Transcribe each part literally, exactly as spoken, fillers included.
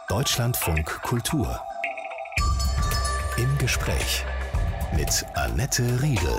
Deutschlandfunk Kultur. Im Gespräch mit Annette Riedel.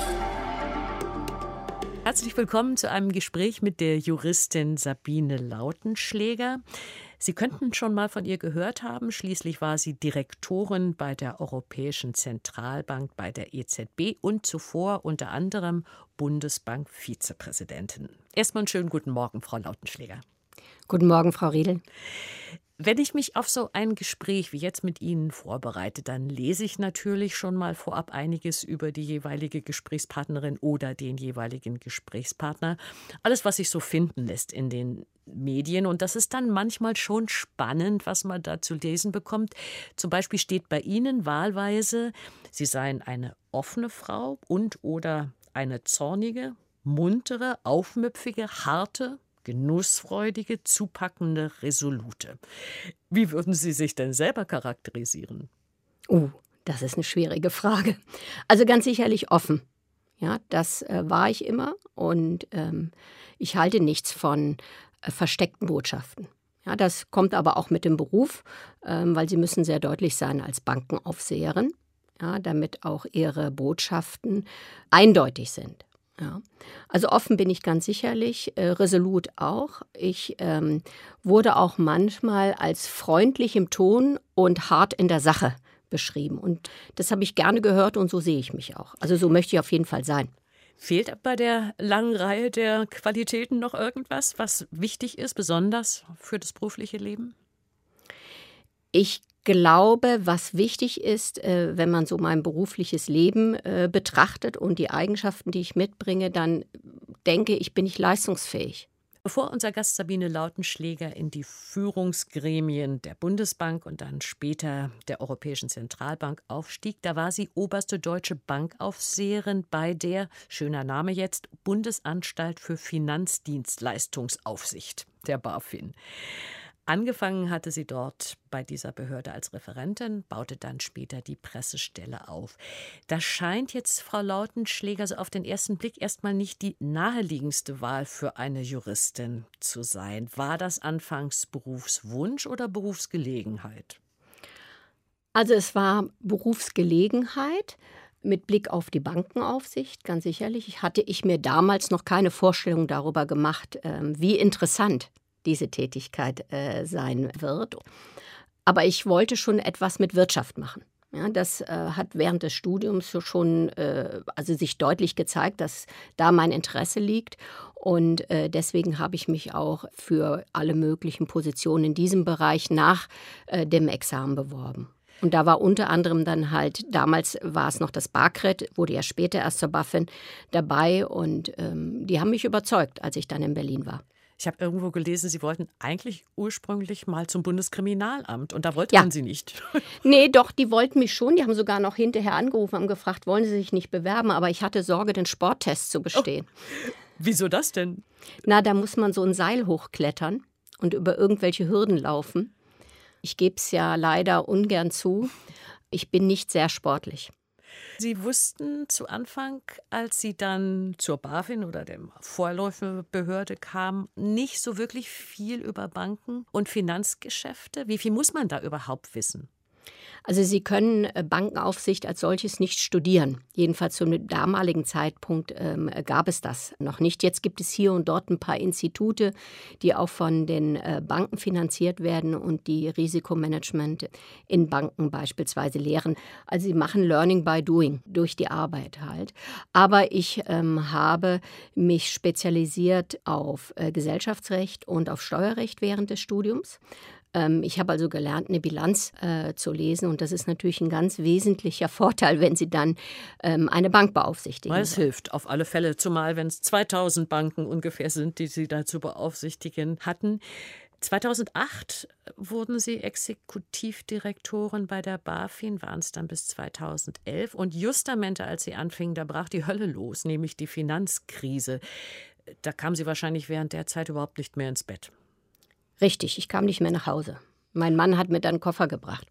Herzlich willkommen zu einem Gespräch mit der Juristin Sabine Lautenschläger. Sie könnten schon mal von ihr gehört haben. Schließlich war sie Direktorin bei der Europäischen Zentralbank, bei der E Z B und zuvor unter anderem Bundesbank-Vizepräsidentin. Erstmal einen schönen guten Morgen, Frau Lautenschläger. Guten Morgen, Frau Riedel. Wenn ich mich auf so ein Gespräch wie jetzt mit Ihnen vorbereite, dann lese ich natürlich schon mal vorab einiges über die jeweilige Gesprächspartnerin oder den jeweiligen Gesprächspartner. Alles, was sich so finden lässt in den Medien. Und das ist dann manchmal schon spannend, was man da zu lesen bekommt. Zum Beispiel steht bei Ihnen wahlweise, Sie seien eine offene Frau und oder eine zornige, muntere, aufmüpfige, harte, genussfreudige, zupackende, resolute. Wie würden Sie sich denn selber charakterisieren? Oh, das ist eine schwierige Frage. Also ganz sicherlich offen. Ja, das äh, war ich immer und ähm, ich halte nichts von äh, versteckten Botschaften. Ja, das kommt aber auch mit dem Beruf, ähm, weil Sie müssen sehr deutlich sein als Bankenaufseherin, ja, damit auch Ihre Botschaften eindeutig sind. Ja. Also offen bin ich ganz sicherlich, äh, resolut auch. Ich ähm, wurde auch manchmal als freundlich im Ton und hart in der Sache beschrieben. Und das habe ich gerne gehört und so sehe ich mich auch. Also so möchte ich auf jeden Fall sein. Fehlt bei der langen Reihe der Qualitäten noch irgendwas, was wichtig ist, besonders für das berufliche Leben? Ich glaube, was wichtig ist, äh, wenn man so mein berufliches Leben äh, betrachtet und die Eigenschaften, die ich mitbringe, dann denke ich, bin ich leistungsfähig. Bevor unser Gast Sabine Lautenschläger in die Führungsgremien der Bundesbank und dann später der Europäischen Zentralbank aufstieg, da war sie oberste deutsche Bankaufseherin bei der, schöner Name jetzt, Bundesanstalt für Finanzdienstleistungsaufsicht, der BaFin. Angefangen hatte sie dort bei dieser Behörde als Referentin, baute dann später die Pressestelle auf. Das scheint jetzt, Frau Lautenschläger, so auf den ersten Blick erstmal nicht die naheliegendste Wahl für eine Juristin zu sein. War das anfangs Berufswunsch oder Berufsgelegenheit? Also es war Berufsgelegenheit mit Blick auf die Bankenaufsicht, ganz sicherlich. Hatte ich mir damals noch keine Vorstellung darüber gemacht, wie interessant diese Tätigkeit äh, sein wird. Aber ich wollte schon etwas mit Wirtschaft machen. Ja, das äh, hat während des Studiums schon äh, also sich deutlich gezeigt, dass da mein Interesse liegt. Und äh, deswegen habe ich mich auch für alle möglichen Positionen in diesem Bereich nach äh, dem Examen beworben. Und da war unter anderem dann halt, damals war es noch das BAKRET, wurde ja später erst zur BaFin dabei. Und ähm, die haben mich überzeugt, als ich dann in Berlin war. Ich habe irgendwo gelesen, Sie wollten eigentlich ursprünglich mal zum Bundeskriminalamt und da wollte ja. man Sie nicht. Nee, doch, die wollten mich schon. Die haben sogar noch hinterher angerufen, haben gefragt, wollen Sie sich nicht bewerben? Aber ich hatte Sorge, den Sporttest zu bestehen. Oh, wieso das denn? Na, da muss man so ein Seil hochklettern und über irgendwelche Hürden laufen. Ich gebe es ja leider ungern zu. Ich bin nicht sehr sportlich. Sie wussten zu Anfang, als Sie dann zur BaFin oder der Vorläuferbehörde kamen, nicht so wirklich viel über Banken und Finanzgeschäfte. Wie viel muss man da überhaupt wissen? Also Sie können Bankenaufsicht als solches nicht studieren. Jedenfalls zum damaligen Zeitpunkt ähm, gab es das noch nicht. Jetzt gibt es hier und dort ein paar Institute, die auch von den äh, Banken finanziert werden und die Risikomanagement in Banken beispielsweise lehren. Also sie machen Learning by Doing, durch die Arbeit halt. Aber ich ähm, habe mich spezialisiert auf äh, Gesellschaftsrecht und auf Steuerrecht während des Studiums. Ich habe also gelernt, eine Bilanz äh, zu lesen und das ist natürlich ein ganz wesentlicher Vorteil, wenn Sie dann ähm, eine Bank beaufsichtigen. Weil es hilft auf alle Fälle, zumal wenn es zweitausend Banken ungefähr sind, die Sie da zu beaufsichtigen hatten. zweitausendacht wurden Sie Exekutivdirektorin bei der BaFin, waren es dann bis zweitausendelf. Und justamente als Sie anfingen, da brach die Hölle los, nämlich die Finanzkrise. Da kamen Sie wahrscheinlich während der Zeit überhaupt nicht mehr ins Bett. Richtig, ich kam nicht mehr nach Hause. Mein Mann hat mir dann einen Koffer gebracht.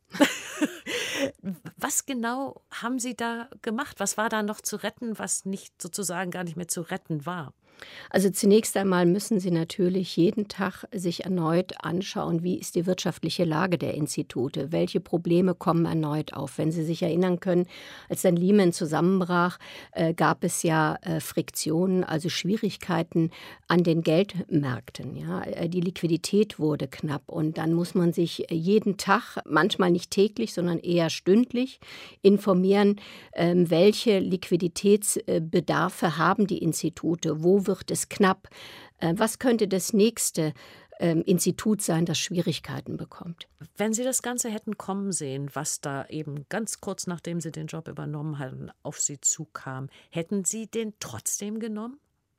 Was genau haben Sie da gemacht? Was war da noch zu retten, was nicht sozusagen gar nicht mehr zu retten war? Also zunächst einmal müssen Sie natürlich jeden Tag sich erneut anschauen, wie ist die wirtschaftliche Lage der Institute, welche Probleme kommen erneut auf. Wenn Sie sich erinnern können, als dann Lehman zusammenbrach, äh, gab es ja äh, Friktionen, also Schwierigkeiten an den Geldmärkten. Ja? Äh, die Liquidität wurde knapp und dann muss man sich jeden Tag, manchmal nicht täglich, sondern eher stündlich informieren, äh, welche Liquiditätsbedarfe haben die Institute, wo wird es knapp. Was könnte das nächste ähm, Institut sein, das Schwierigkeiten bekommt? Wenn Sie das Ganze hätten kommen sehen, was da eben ganz kurz nachdem Sie den Job übernommen hatten, auf Sie zukam, hätten Sie den trotzdem genommen?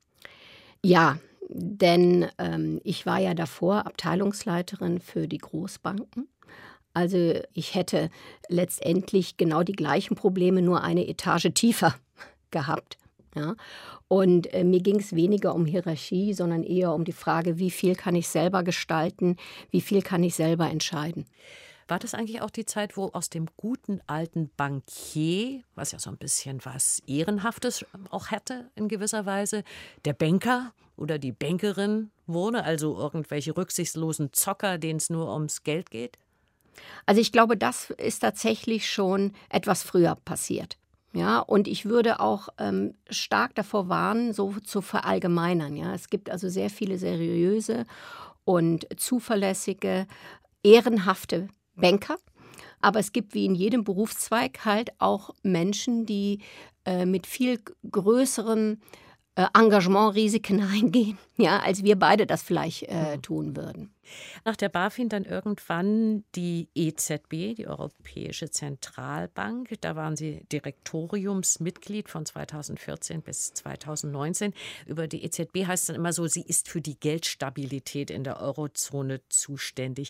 Ja, denn ähm, ich war ja davor Abteilungsleiterin für die Großbanken. Also ich hätte letztendlich genau die gleichen Probleme, nur eine Etage tiefer gehabt. Ja, und äh, mir ging es weniger um Hierarchie, sondern eher um die Frage, wie viel kann ich selber gestalten, wie viel kann ich selber entscheiden. War das eigentlich auch die Zeit, wo aus dem guten alten Bankier, was ja so ein bisschen was Ehrenhaftes auch hätte in gewisser Weise, der Banker oder die Bankerin wurde, also irgendwelche rücksichtslosen Zocker, denen es nur ums Geld geht? Also ich glaube, das ist tatsächlich schon etwas früher passiert. Ja, und ich würde auch ähm, stark davor warnen, so zu verallgemeinern. Ja. Es gibt also sehr viele seriöse und zuverlässige, ehrenhafte Banker. Aber es gibt wie in jedem Berufszweig halt auch Menschen, die äh, mit viel größerem äh, Engagement Risiken eingehen, ja, als wir beide das vielleicht äh, tun würden. Nach der BaFin dann irgendwann die E Z B, die Europäische Zentralbank. Da waren Sie Direktoriumsmitglied von zweitausendvierzehn bis zweitausendneunzehn. Über die E Z B heißt es dann immer so, sie ist für die Geldstabilität in der Eurozone zuständig.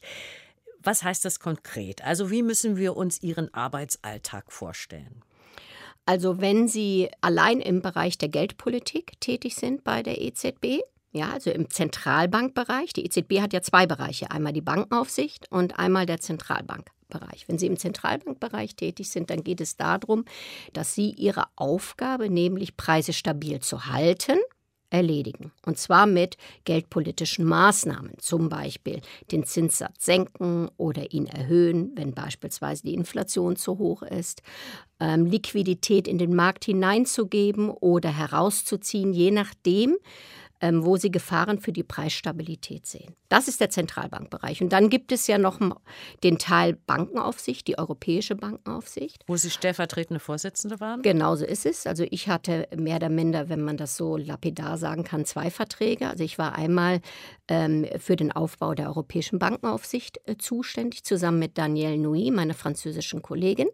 Was heißt das konkret? Also wie müssen wir uns Ihren Arbeitsalltag vorstellen? Also wenn Sie allein im Bereich der Geldpolitik tätig sind bei der E Z B, ja, also im Zentralbankbereich. Die E Z B hat ja zwei Bereiche, einmal die Bankenaufsicht und einmal der Zentralbankbereich. Wenn Sie im Zentralbankbereich tätig sind, dann geht es darum, dass Sie Ihre Aufgabe, nämlich Preise stabil zu halten, erledigen. Und zwar mit geldpolitischen Maßnahmen, zum Beispiel den Zinssatz senken oder ihn erhöhen, wenn beispielsweise die Inflation zu hoch ist, ähm, Liquidität in den Markt hineinzugeben oder herauszuziehen, je nachdem, ähm, wo sie Gefahren für die Preisstabilität sehen. Das ist der Zentralbankbereich. Und dann gibt es ja noch den Teil Bankenaufsicht, die Europäische Bankenaufsicht. Wo Sie stellvertretende Vorsitzende waren? Genauso ist es. Also ich hatte mehr oder minder, wenn man das so lapidar sagen kann, zwei Verträge. Also ich war einmal ähm, für den Aufbau der Europäischen Bankenaufsicht äh, zuständig, zusammen mit Danielle Nouy, meiner französischen Kollegin.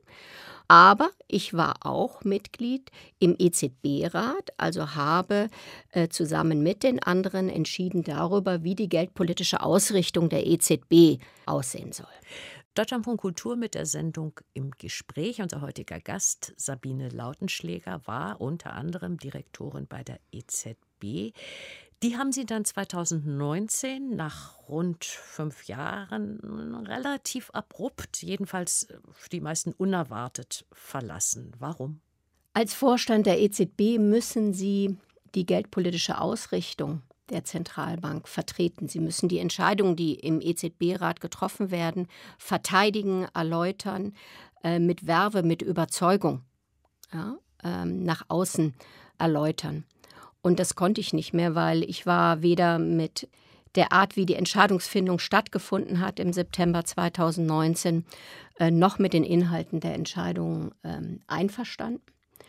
Aber ich war auch Mitglied im E Z B-Rat, also habe äh, zusammen mit den anderen entschieden darüber, wie die geldpolitische Ausrichtung der E Z B aussehen soll. Deutschlandfunk Kultur mit der Sendung Im Gespräch. Unser heutiger Gast Sabine Lautenschläger war unter anderem Direktorin bei der E Z B. Die haben Sie dann zweitausendneunzehn nach rund fünf Jahren relativ abrupt, jedenfalls für die meisten unerwartet, verlassen. Warum? Als Vorstand der E Z B müssen Sie die geldpolitische Ausrichtung der Zentralbank vertreten. Sie müssen die Entscheidungen, die im E Z B-Rat getroffen werden, verteidigen, erläutern, äh, mit Verve, mit Überzeugung, ja, ähm, nach außen erläutern. Und das konnte ich nicht mehr, weil ich war weder mit der Art, wie die Entscheidungsfindung stattgefunden hat im September zweitausendneunzehn, äh, noch mit den Inhalten der Entscheidungen ähm, einverstanden.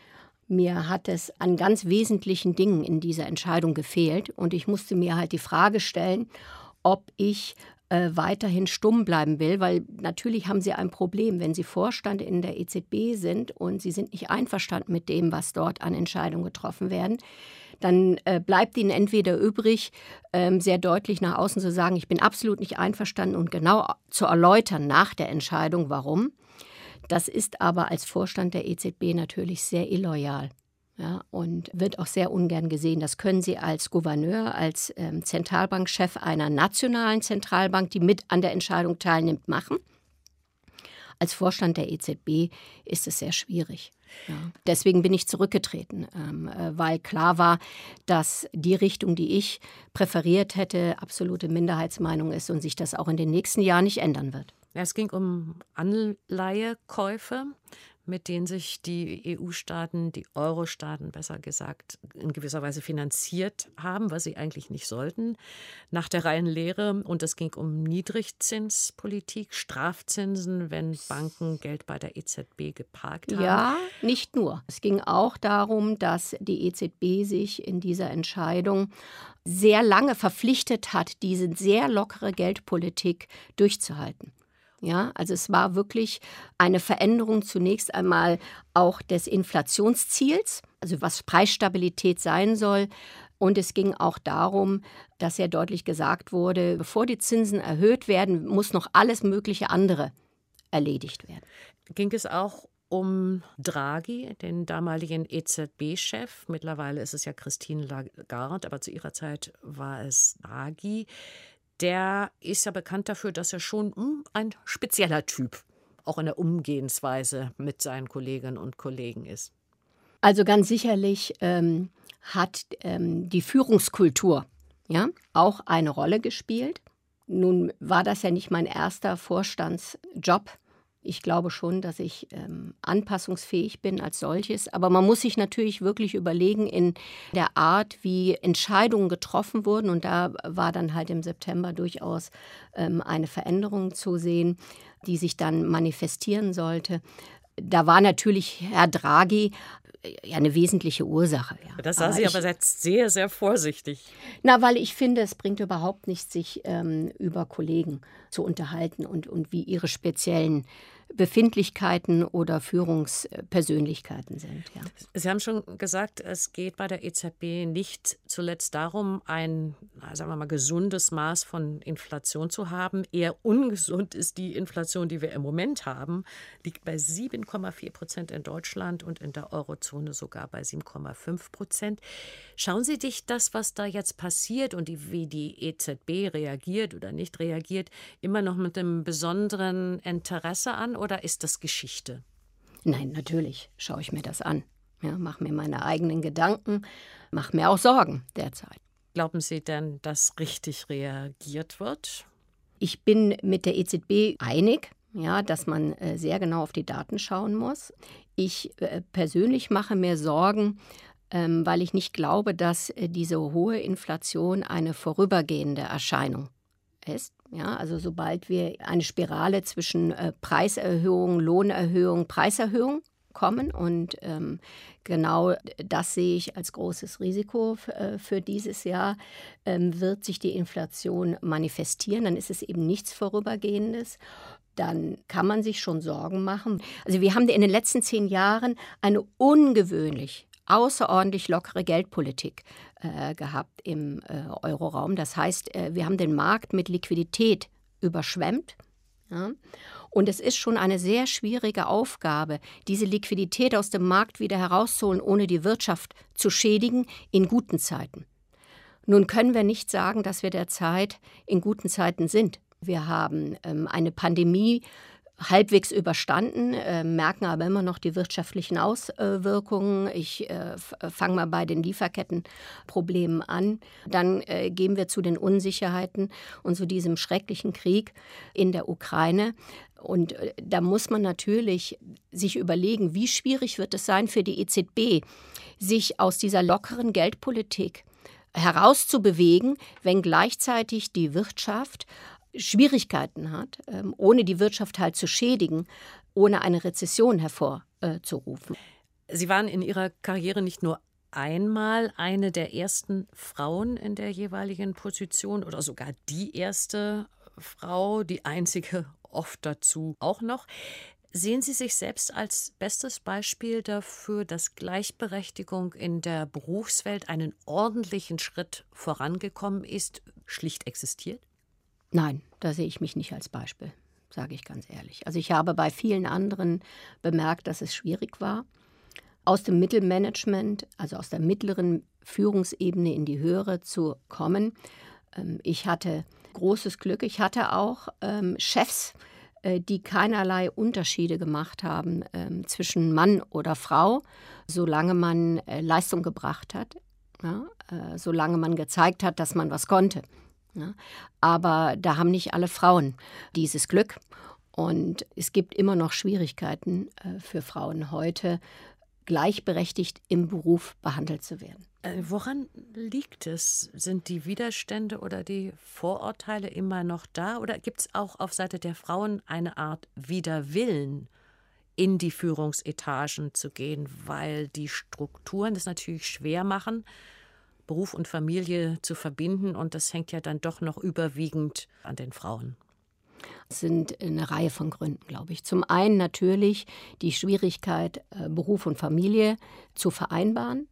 Mir hat es an ganz wesentlichen Dingen in dieser Entscheidung gefehlt und ich musste mir halt die Frage stellen, ob ich äh, weiterhin stumm bleiben will, weil natürlich haben Sie ein Problem, wenn Sie Vorstand in der E Z B sind und Sie sind nicht einverstanden mit dem, was dort an Entscheidungen getroffen werden. Dann äh, bleibt Ihnen entweder übrig, ähm, sehr deutlich nach außen zu sagen, ich bin absolut nicht einverstanden und genau zu erläutern nach der Entscheidung, warum. Das ist aber als Vorstand der E Z B natürlich sehr illoyal, ja, und wird auch sehr ungern gesehen. Das können Sie als Gouverneur, als ähm, Zentralbankchef einer nationalen Zentralbank, die mit an der Entscheidung teilnimmt, machen. als Vorstand der E Z B ist es sehr schwierig. Ja. Deswegen bin ich zurückgetreten, ähm, äh, weil klar war, dass die Richtung, die ich präferiert hätte, absolute Minderheitsmeinung ist und sich das auch in den nächsten Jahren nicht ändern wird. Ja, es ging um Anleihekäufe, mit denen sich die E U-Staaten, die Euro-Staaten besser gesagt, in gewisser Weise finanziert haben, was sie eigentlich nicht sollten, nach der reinen Lehre. Und es ging um Niedrigzinspolitik, Strafzinsen, wenn Banken Geld bei der E Z B geparkt haben. Ja, nicht nur. Es ging auch darum, dass die E Z B sich in dieser Entscheidung sehr lange verpflichtet hat, diese sehr lockere Geldpolitik durchzuhalten. Ja, also es war wirklich eine Veränderung zunächst einmal auch des Inflationsziels, also was Preisstabilität sein soll. Und es ging auch darum, dass sehr deutlich gesagt wurde, bevor die Zinsen erhöht werden, muss noch alles mögliche andere erledigt werden. Ging es auch um Draghi, den damaligen E Z B-Chef. Mittlerweile ist es ja Christine Lagarde, aber zu ihrer Zeit war es Draghi. Der ist ja bekannt dafür, dass er schon mh, ein spezieller Typ auch in der Umgehensweise mit seinen Kolleginnen und Kollegen ist. Also ganz sicherlich ähm, hat ähm, die Führungskultur ja, auch eine Rolle gespielt. Nun war das ja nicht mein erster Vorstandsjob. Ich glaube schon, dass ich ähm, anpassungsfähig bin als solches. Aber man muss sich natürlich wirklich überlegen in der Art, wie Entscheidungen getroffen wurden. Und da war dann halt im September durchaus ähm, eine Veränderung zu sehen, die sich dann manifestieren sollte. Da war natürlich Herr Draghi ja eine wesentliche Ursache. Ja. Das sah aber Sie aber jetzt sehr, sehr vorsichtig. Na, weil ich finde, es bringt überhaupt nichts, sich ähm, über Kollegen zu unterhalten und, und wie ihre speziellen Befindlichkeiten oder Führungspersönlichkeiten sind. Ja. Sie haben schon gesagt, es geht bei der E Z B nicht zuletzt darum, ein, sagen wir mal, gesundes Maß von Inflation zu haben. Eher ungesund ist die Inflation, die wir im Moment haben, liegt bei sieben Komma vier Prozent in Deutschland und in der Eurozone sogar bei sieben Komma fünf Prozent. Schauen Sie sich das, was da jetzt passiert und die, wie die E Z B reagiert oder nicht reagiert, immer noch mit einem besonderen Interesse an? Oder ist das Geschichte? Nein, natürlich schaue ich mir das an. Ja, mache mir meine eigenen Gedanken, mache mir auch Sorgen derzeit. Glauben Sie denn, dass richtig reagiert wird? Ich bin mit der E Z B einig, ja, dass man äh, sehr genau auf die Daten schauen muss. Ich äh, persönlich mache mir Sorgen, ähm, weil ich nicht glaube, dass äh, diese hohe Inflation eine vorübergehende Erscheinung ist. Ja, also sobald wir eine Spirale zwischen äh, Preiserhöhung, Lohnerhöhung, Preiserhöhung kommen und ähm, genau das sehe ich als großes Risiko f- äh, für dieses Jahr, ähm, wird sich die Inflation manifestieren, dann ist es eben nichts Vorübergehendes. Dann kann man sich schon Sorgen machen. Also wir haben in den letzten zehn Jahren eine ungewöhnlich außerordentlich lockere Geldpolitik äh, gehabt im äh, Euroraum. Das heißt, äh, wir haben den Markt mit Liquidität überschwemmt. Ja? Und es ist schon eine sehr schwierige Aufgabe, diese Liquidität aus dem Markt wieder herauszuholen, ohne die Wirtschaft zu schädigen in guten Zeiten. Nun können wir nicht sagen, dass wir derzeit in guten Zeiten sind. Wir haben ähm, eine Pandemie halbwegs überstanden, äh, merken aber immer noch die wirtschaftlichen Auswirkungen. Ich äh, fange mal bei den Lieferkettenproblemen an. Dann äh, gehen wir zu den Unsicherheiten und zu diesem schrecklichen Krieg in der Ukraine. Und äh, da muss man natürlich sich überlegen, wie schwierig wird es sein für die E Z B, sich aus dieser lockeren Geldpolitik herauszubewegen, wenn gleichzeitig die Wirtschaft Schwierigkeiten hat, ähm, ohne die Wirtschaft halt zu schädigen, ohne eine Rezession hervorzurufen. Sie waren in Ihrer Karriere nicht nur einmal eine der ersten Frauen in der jeweiligen Position oder sogar die erste Frau, die einzige oft dazu auch noch. Sehen Sie sich selbst als bestes Beispiel dafür, dass Gleichberechtigung in der Berufswelt einen ordentlichen Schritt vorangekommen ist, schlicht existiert? Nein, da sehe ich mich nicht als Beispiel, sage ich ganz ehrlich. Also ich habe bei vielen anderen bemerkt, dass es schwierig war, aus dem Mittelmanagement, also aus der mittleren Führungsebene in die höhere zu kommen. Ich hatte großes Glück. Ich hatte auch ähm, Chefs, die keinerlei Unterschiede gemacht haben äh, zwischen Mann oder Frau, solange man äh, Leistung gebracht hat, ja, äh, solange man gezeigt hat, dass man was konnte. Ja. Aber da haben nicht alle Frauen dieses Glück. Und es gibt immer noch Schwierigkeiten äh, für Frauen heute, gleichberechtigt im Beruf behandelt zu werden. Äh, woran liegt es? Sind die Widerstände oder die Vorurteile immer noch da? Oder gibt es auch auf Seite der Frauen eine Art Widerwillen, in die Führungsetagen zu gehen, weil die Strukturen das natürlich schwer machen, Beruf und Familie zu verbinden, und das hängt ja dann doch noch überwiegend an den Frauen? Es sind eine Reihe von Gründen, glaube ich. Zum einen natürlich die Schwierigkeit, Beruf und Familie zu vereinbaren.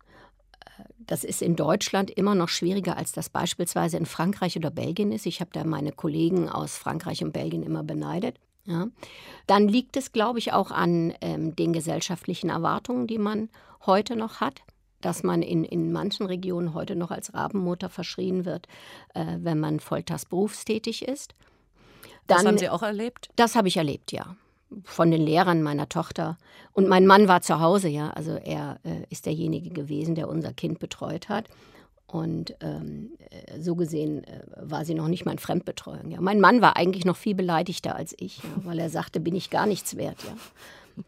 Das ist in Deutschland immer noch schwieriger, als das beispielsweise in Frankreich oder Belgien ist. Ich habe da meine Kollegen aus Frankreich und Belgien immer beneidet. Ja. Dann liegt es, glaube ich, auch an ähm, den gesellschaftlichen Erwartungen, die man heute noch hat, dass man in, in manchen Regionen heute noch als Rabenmutter verschrien wird, äh, wenn man volltags berufstätig ist. Dann, das haben Sie auch erlebt? Das habe ich erlebt, ja. Von den Lehrern meiner Tochter. Und mein Mann war zu Hause, ja. Also er äh, ist derjenige gewesen, der unser Kind betreut hat. Und ähm, so gesehen äh, war sie noch nicht mal in Fremdbetreuung. Ja. Mein Mann war eigentlich noch viel beleidigter als ich, ja, weil er sagte, bin ich gar nichts wert. Ja.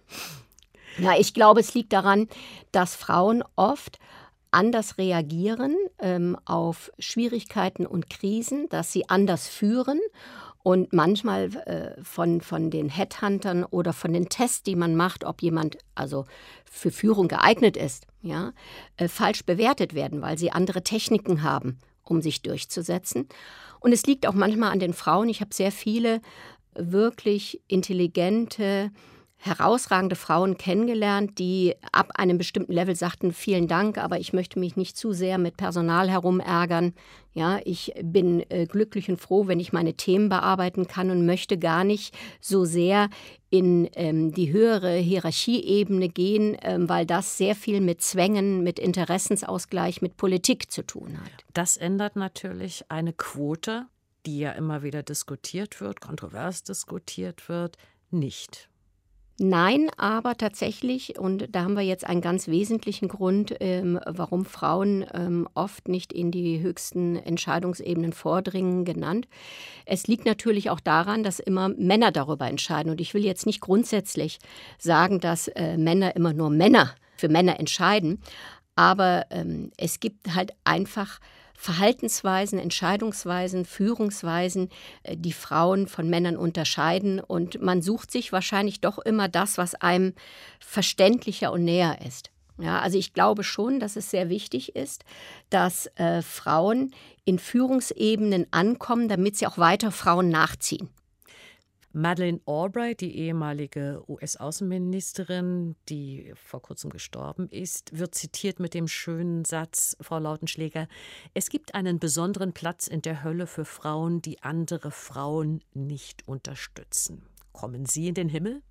Ja, ich glaube, es liegt daran, dass Frauen oft anders reagieren ähm, auf Schwierigkeiten und Krisen, dass sie anders führen. Und manchmal äh, von, von den Headhuntern oder von den Tests, die man macht, ob jemand also für Führung geeignet ist, ja, äh, falsch bewertet werden, weil sie andere Techniken haben, um sich durchzusetzen. Und es liegt auch manchmal an den Frauen. Ich habe sehr viele wirklich intelligente, herausragende Frauen kennengelernt, die ab einem bestimmten Level sagten, vielen Dank, aber ich möchte mich nicht zu sehr mit Personal herumärgern. Ja, ich bin äh, glücklich und froh, wenn ich meine Themen bearbeiten kann und möchte gar nicht so sehr in ähm, die höhere Hierarchieebene gehen, ähm, weil das sehr viel mit Zwängen, mit Interessensausgleich, mit Politik zu tun hat. Das ändert natürlich eine Quote, die ja immer wieder diskutiert wird, kontrovers diskutiert wird, nicht. Nein, aber tatsächlich, und da haben wir jetzt einen ganz wesentlichen Grund, ähm, warum Frauen ähm, oft nicht in die höchsten Entscheidungsebenen vordringen, genannt. Es liegt natürlich auch daran, dass immer Männer darüber entscheiden. Und ich will jetzt nicht grundsätzlich sagen, dass äh, Männer immer nur Männer für Männer entscheiden, aber ähm, es gibt halt einfach Verhaltensweisen, Entscheidungsweisen, Führungsweisen, die Frauen von Männern unterscheiden. Und man sucht sich wahrscheinlich doch immer das, was einem verständlicher und näher ist. Ja, also ich glaube schon, dass es sehr wichtig ist, dass äh, Frauen in Führungsebenen ankommen, damit sie auch weiter Frauen nachziehen. Madeleine Albright, die ehemalige U S-Außenministerin, die vor kurzem gestorben ist, wird zitiert mit dem schönen Satz, Frau Lautenschläger: Es gibt einen besonderen Platz in der Hölle für Frauen, die andere Frauen nicht unterstützen. Kommen Sie in den Himmel?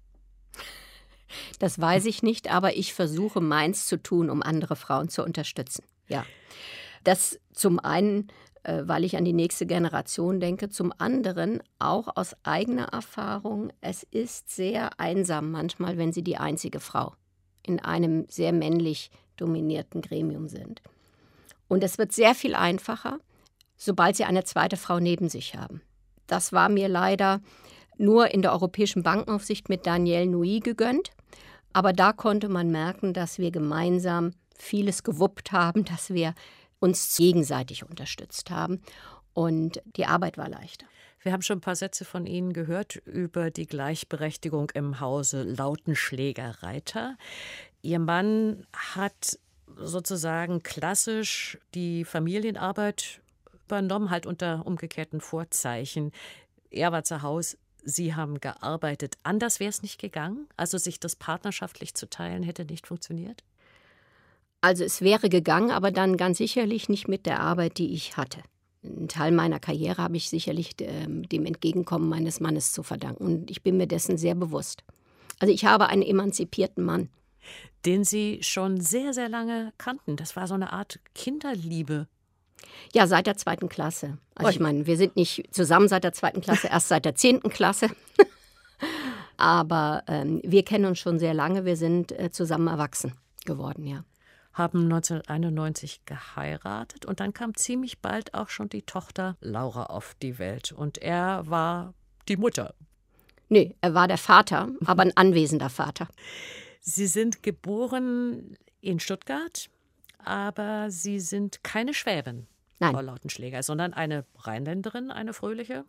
Das weiß ich nicht, aber ich versuche, meins zu tun, um andere Frauen zu unterstützen. Ja, das zum einen, weil ich an die nächste Generation denke, zum anderen auch aus eigener Erfahrung, es ist sehr einsam manchmal, wenn Sie die einzige Frau in einem sehr männlich dominierten Gremium sind. Und es wird sehr viel einfacher, sobald Sie eine zweite Frau neben sich haben. Das war mir leider nur in der Europäischen Bankenaufsicht mit Danielle Nouy gegönnt, aber da konnte man merken, dass wir gemeinsam vieles gewuppt haben, dass wir uns gegenseitig unterstützt haben und die Arbeit war leichter. Wir haben schon ein paar Sätze von Ihnen gehört über die Gleichberechtigung im Hause Lautenschläger-Reiter. Ihr Mann hat sozusagen klassisch die Familienarbeit übernommen, halt unter umgekehrten Vorzeichen. Er war zu Hause, Sie haben gearbeitet. Anders wäre es nicht gegangen? Also sich das partnerschaftlich zu teilen, hätte nicht funktioniert? Also es wäre gegangen, aber dann ganz sicherlich nicht mit der Arbeit, die ich hatte. Einen Teil meiner Karriere habe ich sicherlich ähm, dem Entgegenkommen meines Mannes zu verdanken. Und ich bin mir dessen sehr bewusst. Also ich habe einen emanzipierten Mann. Den Sie schon sehr, sehr lange kannten. Das war so eine Art Kinderliebe. Ja, seit der zweiten Klasse. Also ich meine, wir sind nicht zusammen seit der zweiten Klasse, erst seit der zehnten Klasse. aber ähm, wir kennen uns schon sehr lange. Wir sind äh, zusammen erwachsen geworden, ja. Haben neunzehnhunderteinundneunzig geheiratet und dann kam ziemlich bald auch schon die Tochter Laura auf die Welt. Und er war die Mutter. Nee, er war der Vater, aber ein anwesender Vater. Sie sind geboren in Stuttgart, aber Sie sind keine Schwäbin, Nein. Frau Lautenschläger, sondern eine Rheinländerin, eine fröhliche?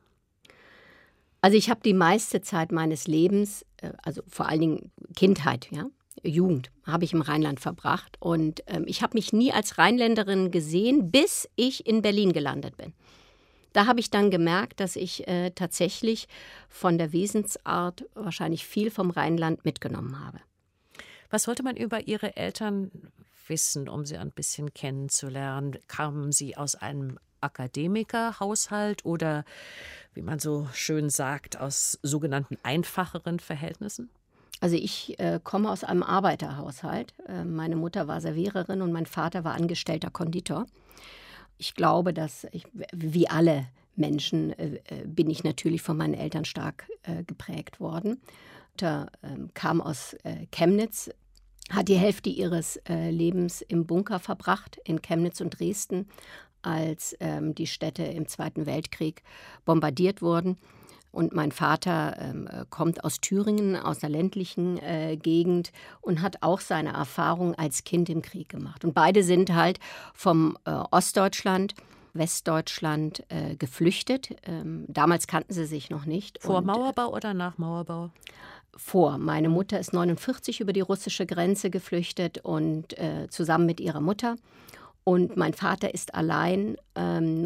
Also ich habe die meiste Zeit meines Lebens, also vor allen Dingen Kindheit, ja, Jugend, habe ich im Rheinland verbracht. Und ähm, ich habe mich nie als Rheinländerin gesehen, bis ich in Berlin gelandet bin. Da habe ich dann gemerkt, dass ich äh, tatsächlich von der Wesensart wahrscheinlich viel vom Rheinland mitgenommen habe. Was sollte man über Ihre Eltern wissen, um sie ein bisschen kennenzulernen? Kamen Sie aus einem Akademikerhaushalt oder, wie man so schön sagt, aus sogenannten einfacheren Verhältnissen? Also ich äh, komme aus einem Arbeiterhaushalt. Äh, meine Mutter war Serviererin und mein Vater war angestellter Konditor. Ich glaube, dass ich, wie alle Menschen, äh, bin ich natürlich von meinen Eltern stark äh, geprägt worden. Mutter äh, kam aus äh, Chemnitz, hat die Hälfte ihres äh, Lebens im Bunker verbracht, in Chemnitz und Dresden, als ähm, die Städte im Zweiten Weltkrieg bombardiert wurden. Und mein Vater ähm, kommt aus Thüringen, aus einer ländlichen äh, Gegend und hat auch seine Erfahrung als Kind im Krieg gemacht. Und beide sind halt vom äh, Ostdeutschland, Westdeutschland äh, geflüchtet. Ähm, damals kannten sie sich noch nicht. Vor und, Mauerbau oder nach Mauerbau? Vor. Meine Mutter ist neunundvierzig über die russische Grenze geflüchtet und äh, zusammen mit ihrer Mutter. Und mein Vater ist allein ähm,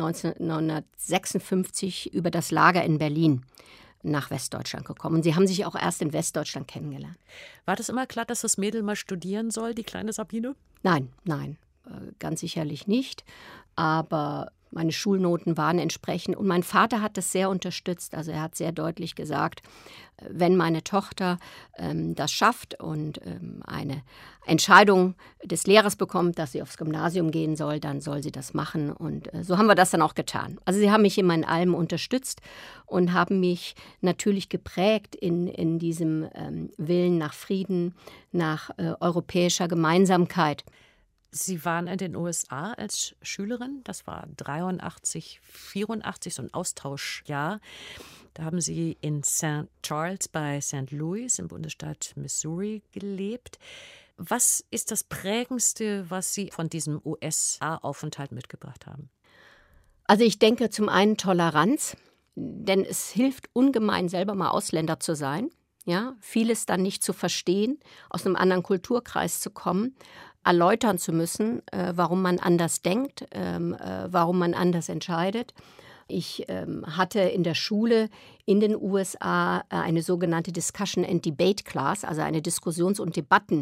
neunzehnhundertsechsundfünfzig über das Lager in Berlin nach Westdeutschland gekommen. Und sie haben sich auch erst in Westdeutschland kennengelernt. War das immer klar, dass das Mädel mal studieren soll, die kleine Sabine? Nein, nein, äh, ganz sicherlich nicht. Aber meine Schulnoten waren entsprechend. Und mein Vater hat das sehr unterstützt. Also er hat sehr deutlich gesagt, wenn meine Tochter ähm, das schafft und ähm, eine Entscheidung des Lehrers bekommt, dass sie aufs Gymnasium gehen soll, dann soll sie das machen. Und äh, so haben wir das dann auch getan. Also sie haben mich in meinen allem unterstützt und haben mich natürlich geprägt in, in diesem ähm, Willen nach Frieden, nach äh, europäischer Gemeinsamkeit. Sie waren in den U S A als Schülerin, das war dreiundachtzig, vierundachtzig, so ein Austauschjahr. Da haben Sie in Saint Charles bei Saint Louis im Bundesstaat Missouri gelebt. Was ist das Prägendste, was Sie von diesem U S A-Aufenthalt mitgebracht haben? Also ich denke zum einen Toleranz, denn es hilft ungemein, selber mal Ausländer zu sein. Ja, vieles dann nicht zu verstehen, aus einem anderen Kulturkreis zu kommen, erläutern zu müssen, äh, warum man anders denkt, ähm, äh, warum man anders entscheidet. Ich ähm, hatte in der Schule in den U S A äh, eine sogenannte Discussion and Debate Class, also eine Diskussions- und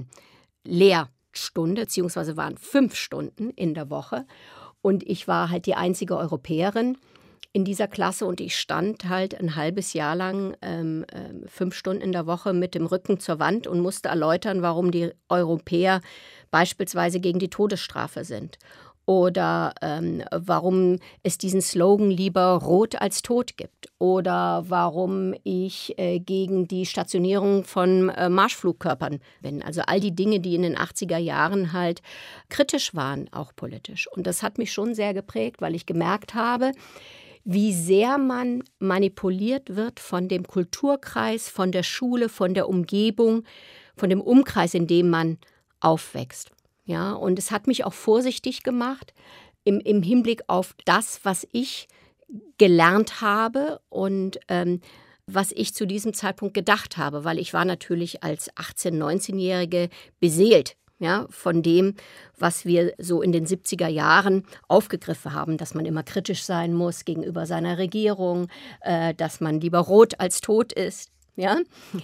Debattenlehrstunde, beziehungsweise waren fünf Stunden in der Woche. Und ich war halt die einzige Europäerin in dieser Klasse und ich stand halt ein halbes Jahr lang ähm, ähm, fünf Stunden in der Woche mit dem Rücken zur Wand und musste erläutern, warum die Europäer beispielsweise gegen die Todesstrafe sind oder ähm, warum es diesen Slogan lieber rot als tot gibt oder warum ich äh, gegen die Stationierung von äh, Marschflugkörpern bin. Also all die Dinge, die in den achtziger Jahren halt kritisch waren, auch politisch. Und das hat mich schon sehr geprägt, weil ich gemerkt habe, wie sehr man manipuliert wird von dem Kulturkreis, von der Schule, von der Umgebung, von dem Umkreis, in dem man aufwächst. Ja, und es hat mich auch vorsichtig gemacht im, im Hinblick auf das, was ich gelernt habe und ähm, was ich zu diesem Zeitpunkt gedacht habe, weil ich war natürlich als achtzehn-, neunzehnjährige beseelt. Ja, von dem, was wir so in den siebziger Jahren aufgegriffen haben, dass man immer kritisch sein muss gegenüber seiner Regierung, äh, dass man lieber rot als tot ist. Ja?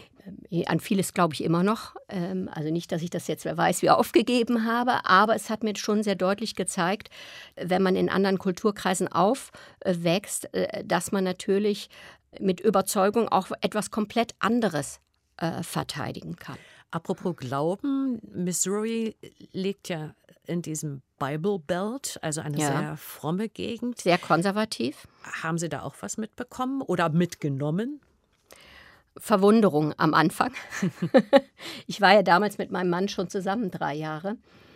An vieles glaube ich immer noch. Ähm, also nicht, dass ich das jetzt, wer weiß, wie aufgegeben habe, aber es hat mir schon sehr deutlich gezeigt, wenn man in anderen Kulturkreisen aufwächst, äh, dass man natürlich mit Überzeugung auch etwas komplett anderes äh, verteidigen kann. Apropos Glauben, Missouri liegt ja in diesem Bible Belt, also eine Ja. sehr fromme Gegend. Sehr konservativ. Haben Sie da auch was mitbekommen oder mitgenommen? Verwunderung am Anfang. Ich war ja damals mit meinem Mann schon zusammen drei Jahre.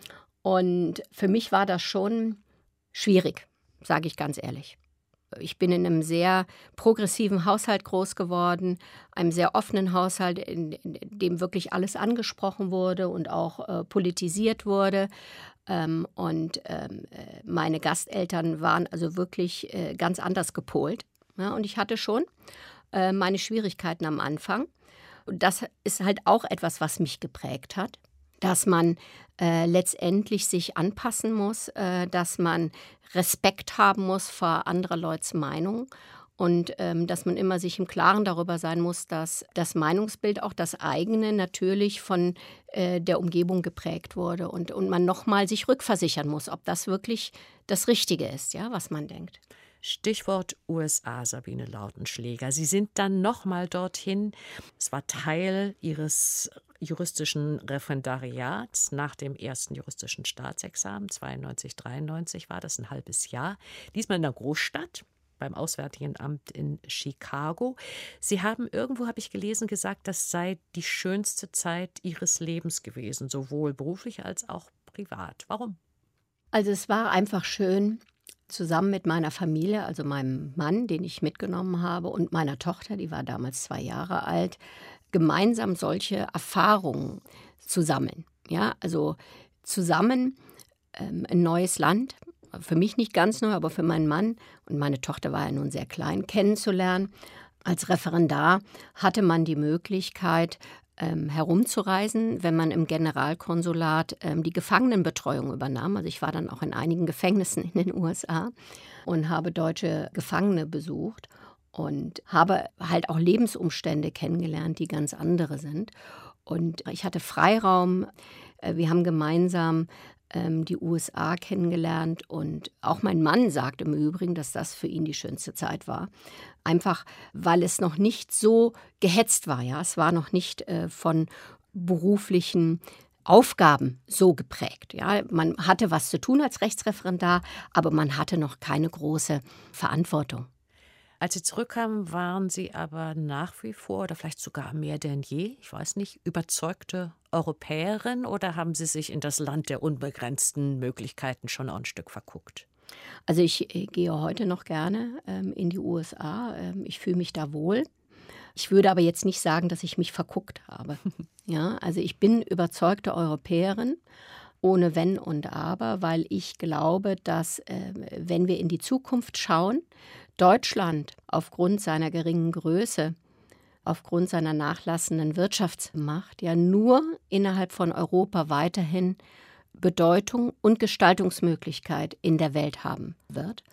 Und für mich war das schon schwierig, sage ich ganz ehrlich. Ich bin in einem sehr progressiven Haushalt groß geworden, einem sehr offenen Haushalt, in, in dem wirklich alles angesprochen wurde und auch äh, politisiert wurde. Ähm, und ähm, meine Gasteltern waren also wirklich äh, ganz anders gepolt. Ja, und ich hatte schon äh, meine Schwierigkeiten am Anfang. Und das ist halt auch etwas, was mich geprägt hat, dass man äh, letztendlich sich anpassen muss, äh, dass man Respekt haben muss vor anderer Leute's Meinung und ähm, dass man immer sich im Klaren darüber sein muss, dass das Meinungsbild, auch das eigene, natürlich von äh, der Umgebung geprägt wurde und, und man nochmal sich rückversichern muss, ob das wirklich das Richtige ist, ja, was man denkt. Stichwort U S A, Sabine Lautenschläger. Sie sind dann nochmal dorthin. Es war Teil Ihres juristischen Referendariats nach dem ersten juristischen Staatsexamen. zweiundneunzig, dreiundneunzig war das, ein halbes Jahr. Diesmal in der Großstadt, beim Auswärtigen Amt in Chicago. Sie haben irgendwo, habe ich gelesen, gesagt, das sei die schönste Zeit Ihres Lebens gewesen, sowohl beruflich als auch privat. Warum? Also es war einfach schön, zusammen mit meiner Familie, also meinem Mann, den ich mitgenommen habe, und meiner Tochter, die war damals zwei Jahre alt, gemeinsam solche Erfahrungen zu sammeln. Ja, also zusammen ähm, ein neues Land, für mich nicht ganz neu, aber für meinen Mann, und meine Tochter war ja nun sehr klein, kennenzulernen. Als Referendar hatte man die Möglichkeit, ähm, herumzureisen, wenn man im Generalkonsulat ähm, die Gefangenenbetreuung übernahm. Also ich war dann auch in einigen Gefängnissen in den U S A und habe deutsche Gefangene besucht und habe halt auch Lebensumstände kennengelernt, die ganz andere sind. Und ich hatte Freiraum. Wir haben gemeinsam ähm, die U S A kennengelernt und auch mein Mann sagt im Übrigen, dass das für ihn die schönste Zeit war. Einfach, weil es noch nicht so gehetzt war. Ja? Es war noch nicht äh, von beruflichen Aufgaben so geprägt. Ja? Man hatte was zu tun als Rechtsreferendar, aber man hatte noch keine große Verantwortung. Als Sie zurückkamen, waren Sie aber nach wie vor oder vielleicht sogar mehr denn je, ich weiß nicht, überzeugte Europäerin oder haben Sie sich in das Land der unbegrenzten Möglichkeiten schon auch ein Stück verguckt? Also ich äh, gehe heute noch gerne ähm, in die U S A. Ähm, ich fühle mich da wohl. Ich würde aber jetzt nicht sagen, dass ich mich verguckt habe. Ja, also ich bin überzeugte Europäerin, ohne Wenn und Aber, weil ich glaube, dass, äh, wenn wir in die Zukunft schauen, Deutschland aufgrund seiner geringen Größe, aufgrund seiner nachlassenden Wirtschaftsmacht ja nur innerhalb von Europa weiterhin Bedeutung und Gestaltungsmöglichkeit in der Welt haben wird.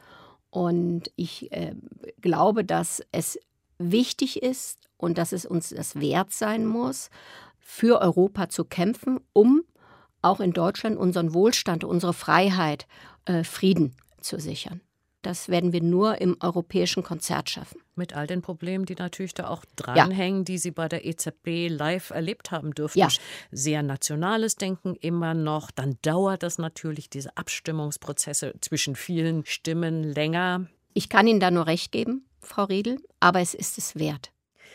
Und ich äh, glaube, dass es wichtig ist und dass es uns das wert sein muss, für Europa zu kämpfen, um auch in Deutschland unseren Wohlstand, unsere Freiheit, äh, Frieden zu sichern. Das werden wir nur im europäischen Konzert schaffen. Mit all den Problemen, die natürlich da auch dranhängen, ja. die Sie bei der E Z B live erlebt haben dürften. Ja. Sehr nationales Denken immer noch. Dann dauert das natürlich, diese Abstimmungsprozesse zwischen vielen Stimmen länger. Ich kann Ihnen da nur recht geben, Frau Riedel, aber es ist es wert.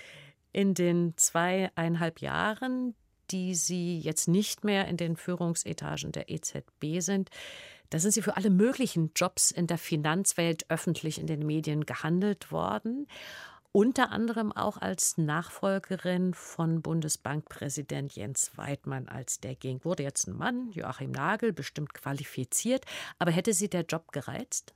In den zweieinhalb Jahren, die Sie jetzt nicht mehr in den Führungsetagen der E Z B sind, da sind Sie für alle möglichen Jobs in der Finanzwelt öffentlich in den Medien gehandelt worden. Unter anderem auch als Nachfolgerin von Bundesbankpräsident Jens Weidmann, als der ging. Wurde jetzt ein Mann, Joachim Nagel, bestimmt qualifiziert. Aber hätte Sie der Job gereizt?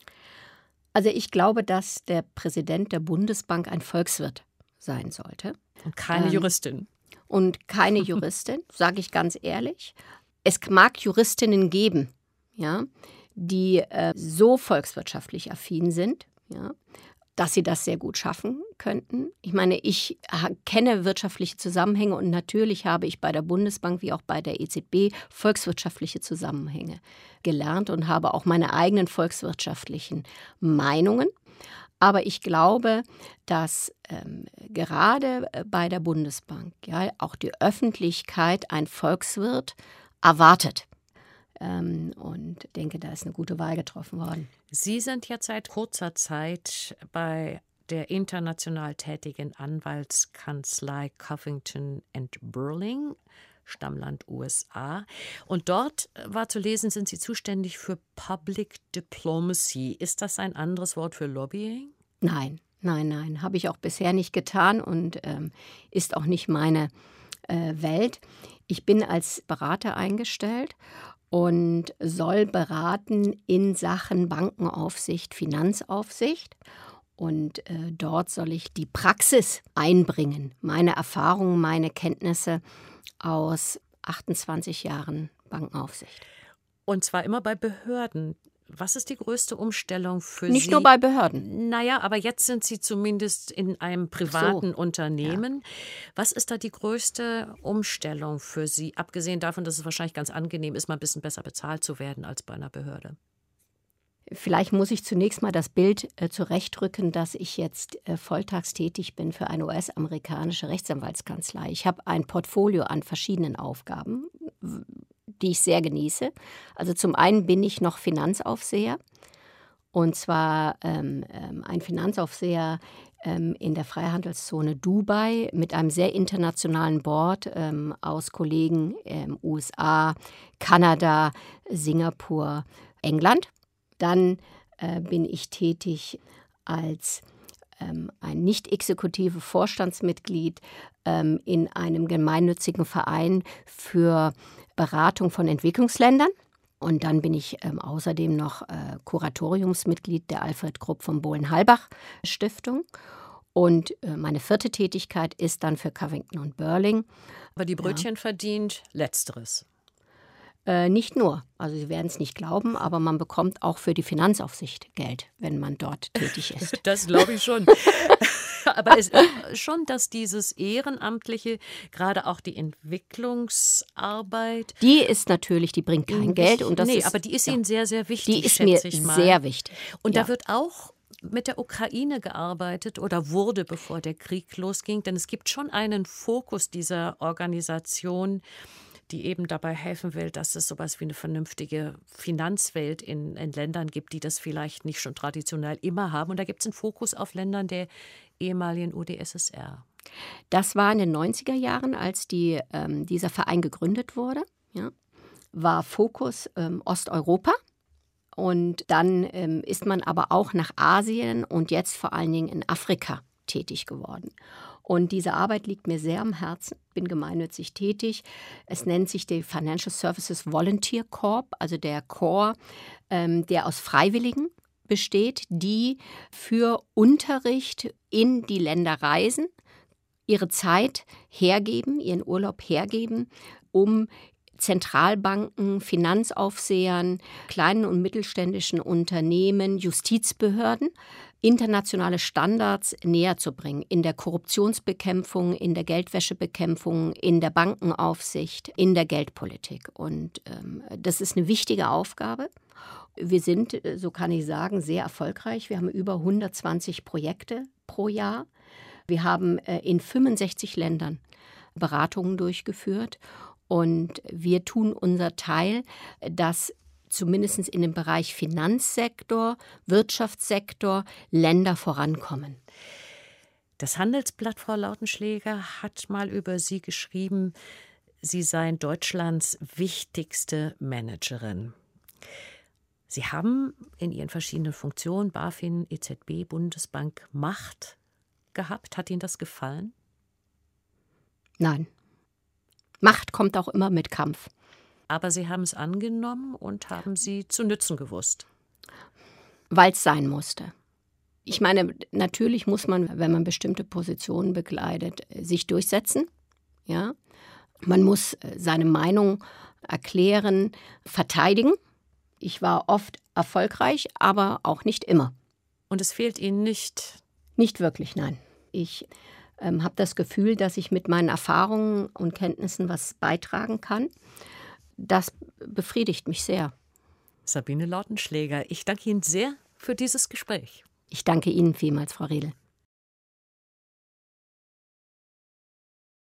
Also ich glaube, dass der Präsident der Bundesbank ein Volkswirt sein sollte. Und keine ähm, Juristin. Und keine Juristin, sage ich ganz ehrlich. Es mag Juristinnen geben, ja, die äh, so volkswirtschaftlich affin sind, ja, dass sie das sehr gut schaffen könnten. Ich meine, ich kenne wirtschaftliche Zusammenhänge und natürlich habe ich bei der Bundesbank wie auch bei der E Z B volkswirtschaftliche Zusammenhänge gelernt und habe auch meine eigenen volkswirtschaftlichen Meinungen. Aber ich glaube, dass ähm, gerade bei der Bundesbank ja auch die Öffentlichkeit ein Volkswirt erwartet. Ähm, und denke, da ist eine gute Wahl getroffen worden. Sie sind jetzt seit kurzer Zeit bei der international tätigen Anwaltskanzlei Covington and Burling, Stammland U S A. Und dort war zu lesen, sind Sie zuständig für Public Diplomacy. Ist das ein anderes Wort für Lobbying? Nein, nein, nein, habe ich auch bisher nicht getan und ähm, ist auch nicht meine äh, Welt. Ich bin als Berater eingestellt und soll beraten in Sachen Bankenaufsicht, Finanzaufsicht. Und äh, dort soll ich die Praxis einbringen, meine Erfahrungen, meine Kenntnisse aus achtundzwanzig Jahren Bankenaufsicht. Und zwar immer bei Behörden. Was ist die größte Umstellung für Nicht Sie? Nicht nur bei Behörden. Naja, aber jetzt sind Sie zumindest in einem privaten so. Unternehmen. Ja. Was ist da die größte Umstellung für Sie? Abgesehen davon, dass es wahrscheinlich ganz angenehm ist, mal ein bisschen besser bezahlt zu werden als bei einer Behörde. Vielleicht muss ich zunächst mal das Bild äh, zurechtrücken, dass ich jetzt äh, volltags tätig bin für eine U S-amerikanische Rechtsanwaltskanzlei. Ich habe ein Portfolio an verschiedenen Aufgaben, die ich sehr genieße. Also zum einen bin ich noch Finanzaufseher, und zwar ähm, ähm, ein Finanzaufseher ähm, in der Freihandelszone Dubai mit einem sehr internationalen Board ähm, aus Kollegen ähm, U S A, Kanada, Singapur, England. Dann äh, bin ich tätig als ähm, ein nicht-exekutive Vorstandsmitglied ähm, in einem gemeinnützigen Verein für Beratung von Entwicklungsländern. Und dann bin ich ähm, außerdem noch äh, Kuratoriumsmitglied der Alfred Krupp von Bohlen-Halbach-Stiftung. Und äh, meine vierte Tätigkeit ist dann für Covington und Burling. Aber die Brötchen ja. verdient Letzteres. Äh, nicht nur, also Sie werden es nicht glauben, aber man bekommt auch für die Finanzaufsicht Geld, wenn man dort tätig ist. Das glaube ich schon. Aber es ist schon, dass dieses Ehrenamtliche, gerade auch die Entwicklungsarbeit. Die ist natürlich, die bringt kein Ihnen Geld. wichtig, und das nee, ist, aber die ist ja, Ihnen sehr, sehr wichtig, die ist schätze mir ich mal. sehr wichtig. Und ja. da wird auch mit der Ukraine gearbeitet oder wurde, bevor der Krieg losging. Denn es gibt schon einen Fokus dieser Organisation, die eben dabei helfen will, dass es sowas wie eine vernünftige Finanzwelt in, in Ländern gibt, die das vielleicht nicht schon traditionell immer haben. Und da gibt es einen Fokus auf Ländern der ehemaligen U d S S R. Das war in den neunziger Jahren, als die, ähm, dieser Verein gegründet wurde, ja, war Fokus ähm, Osteuropa. Und dann ähm, ist man aber auch nach Asien und jetzt vor allen Dingen in Afrika tätig geworden. Und diese Arbeit liegt mir sehr am Herzen. Ich bin gemeinnützig tätig. Es nennt sich der Financial Services Volunteer Corps, also der Corps, ähm, der aus Freiwilligen besteht, die für Unterricht in die Länder reisen, ihre Zeit hergeben, ihren Urlaub hergeben, um Zentralbanken, Finanzaufsehern, kleinen und mittelständischen Unternehmen, Justizbehörden internationale Standards näher zu bringen in der Korruptionsbekämpfung, in der Geldwäschebekämpfung, in der Bankenaufsicht, in der Geldpolitik. Und ähm, das ist eine wichtige Aufgabe. Wir sind, so kann ich sagen, sehr erfolgreich. Wir haben über hundertzwanzig Projekte pro Jahr. Wir haben äh, in fünfundsechzig Ländern Beratungen durchgeführt. Und wir tun unser Teil, dass zumindest in dem Bereich Finanzsektor, Wirtschaftssektor Länder vorankommen. Das Handelsblatt, Frau Lautenschläger, hat mal über Sie geschrieben, Sie seien Deutschlands wichtigste Managerin. Sie haben in Ihren verschiedenen Funktionen, BaFin, E Z B, Bundesbank, Macht gehabt. Hat Ihnen das gefallen? Nein. Macht kommt auch immer mit Kampf. Aber Sie haben es angenommen und haben sie zu nützen gewusst. Weil es sein musste. Ich meine, natürlich muss man, wenn man bestimmte Positionen bekleidet, sich durchsetzen. Ja? Man muss seine Meinung erklären, verteidigen. Ich war oft erfolgreich, aber auch nicht immer. Und es fehlt Ihnen nicht? Nicht wirklich, nein. Ich ähm, habe das Gefühl, dass ich mit meinen Erfahrungen und Kenntnissen was beitragen kann. Das befriedigt mich sehr. Sabine Lautenschläger, ich danke Ihnen sehr für dieses Gespräch. Ich danke Ihnen vielmals, Frau Riedel.